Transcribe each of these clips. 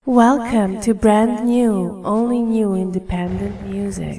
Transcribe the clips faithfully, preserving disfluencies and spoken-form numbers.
Welcome to brand new, only new independent music.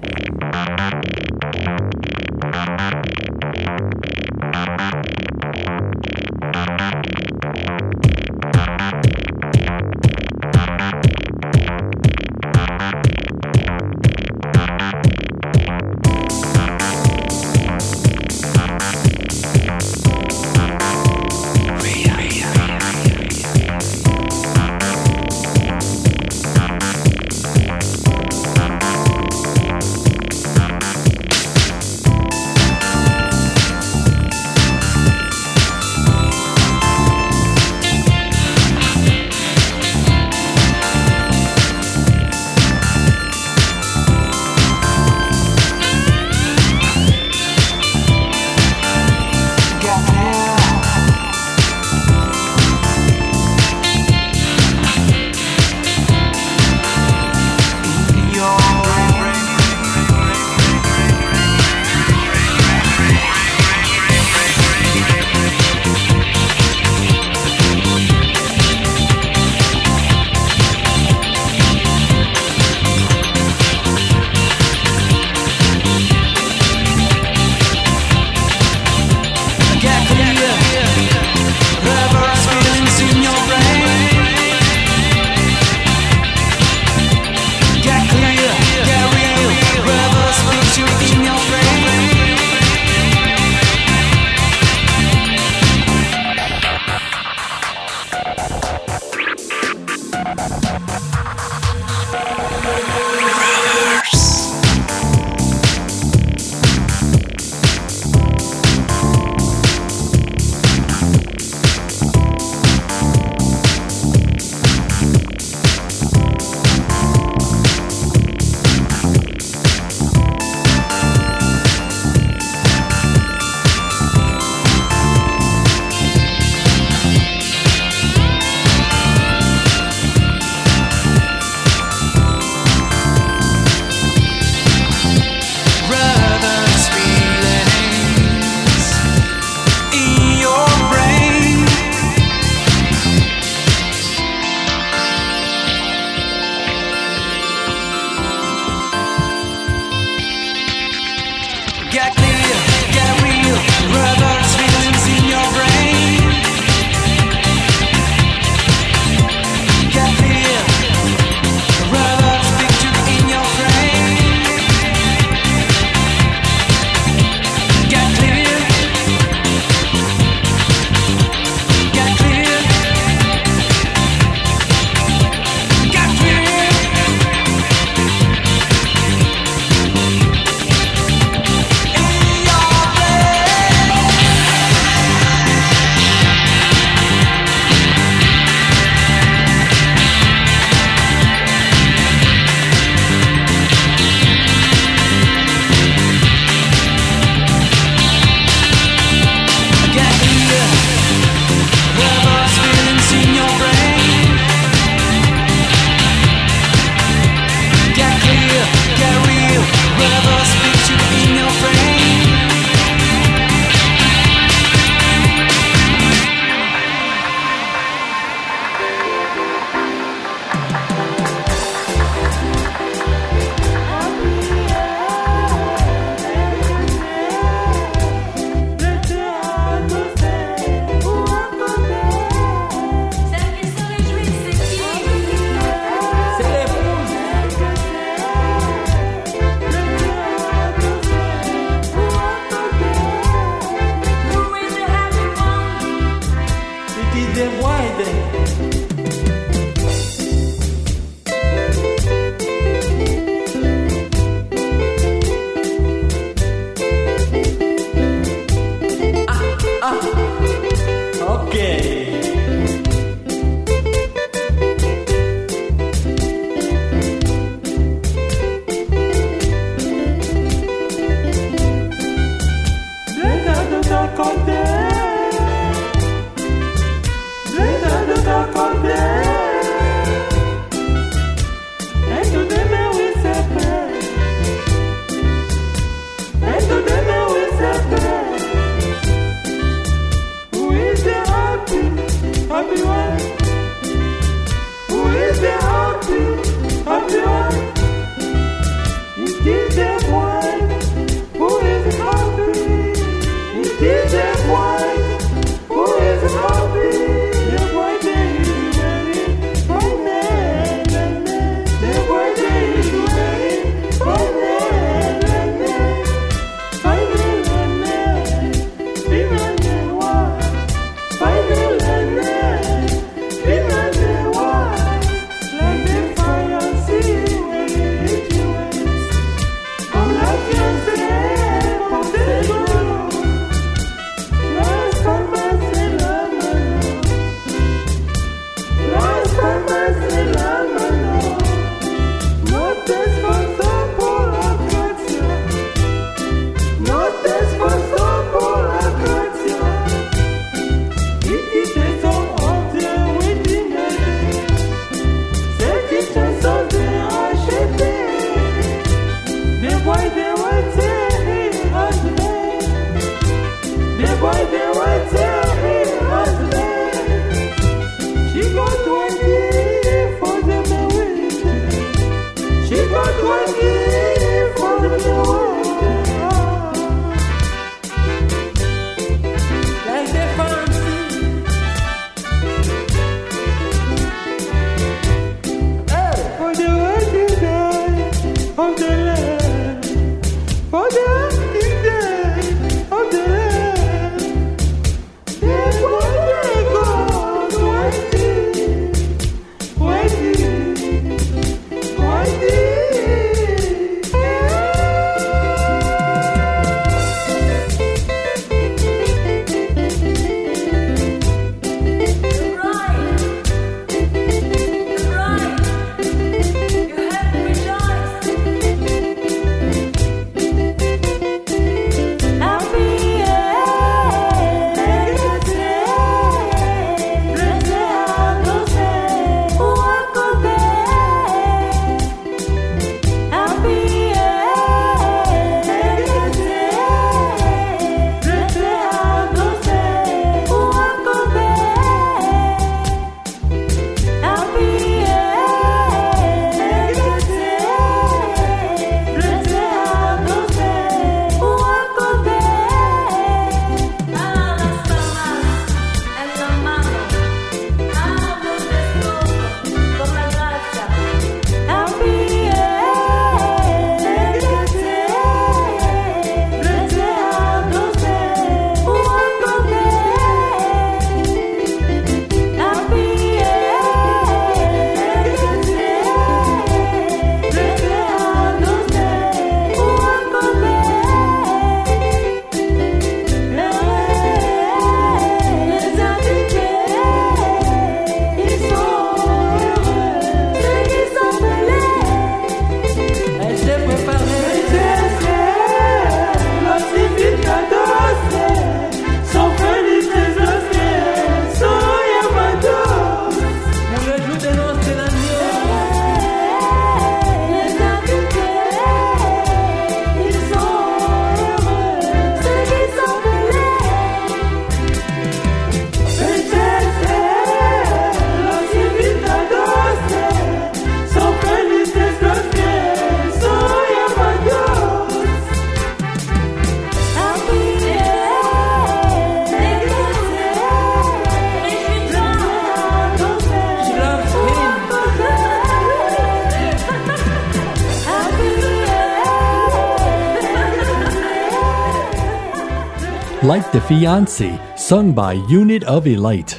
Like the Fiancé, sung by Unit of Elite.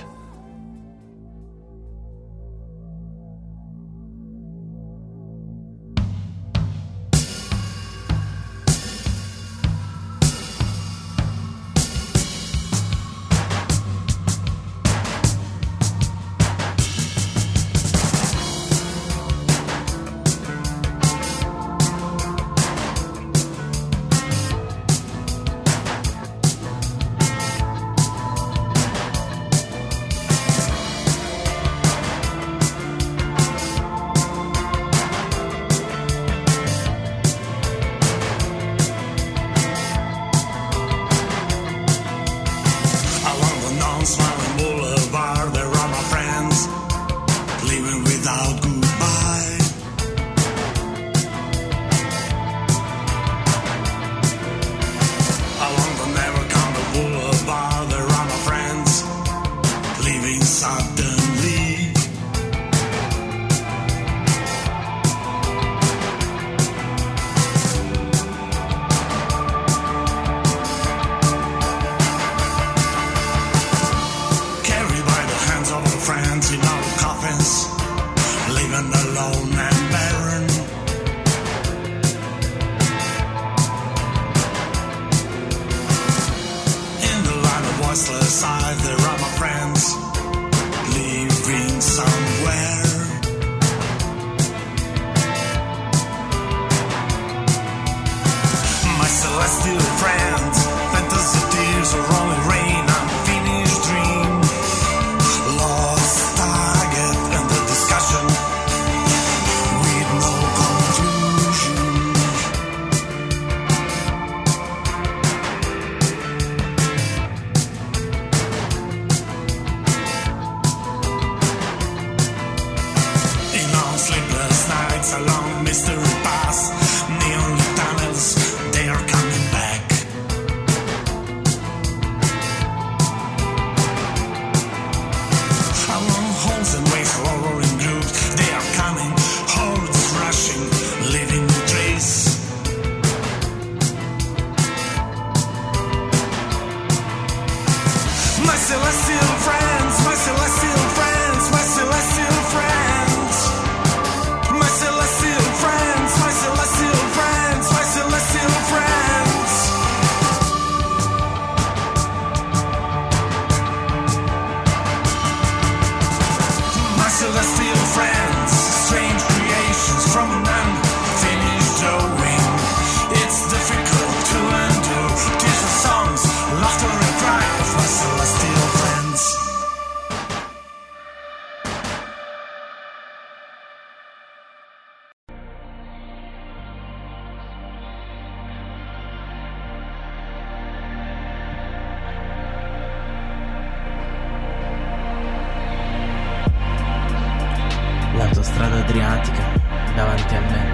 L'autostrada adriatica davanti a me,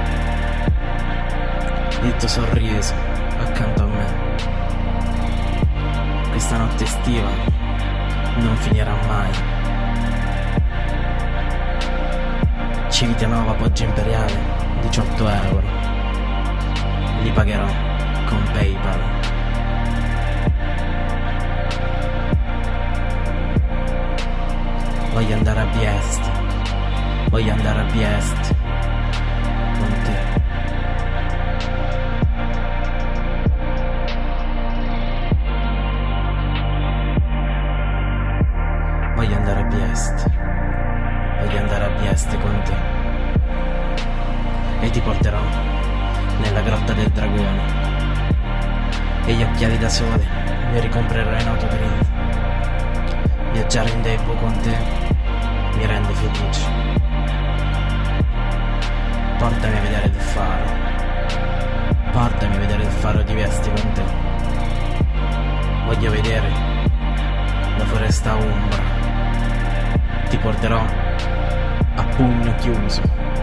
il tuo sorriso accanto a me. Questa notte estiva non finirà mai. Civitanova Poggio Imperiale, diciotto euro. Li pagherò con PayPal. Voglio andare a Vieste. Voglio andare a Vieste con te. Voglio andare a Vieste. Voglio andare a Vieste con te. E ti porterò nella grotta del dragone. E gli occhiali da sole mi ricomprerò in autogrill. Viaggiare in Devo con te mi rende felice. Portami a vedere il faro. Portami a vedere il faro di Vieste con te. Voglio vedere la foresta Umbra. Ti porterò a pugno chiuso.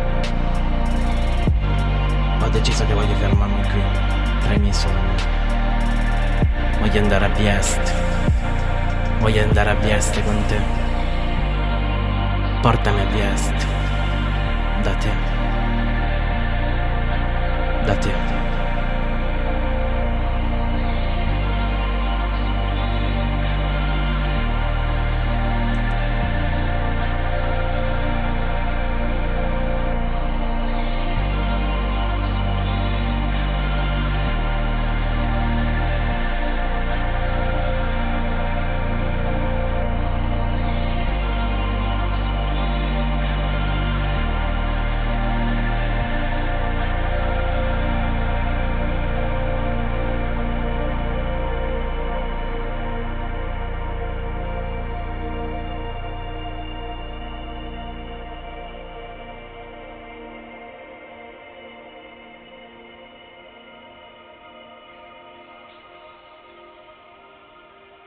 Ho deciso che voglio fermarmi qui, tra i miei sogni. Voglio andare a Vieste. Voglio andare a Vieste con te. Portami a Vieste. Da te. Da te.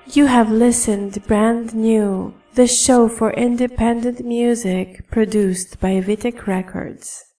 You have listened Brand New, the show for independent music produced by Vitek Records.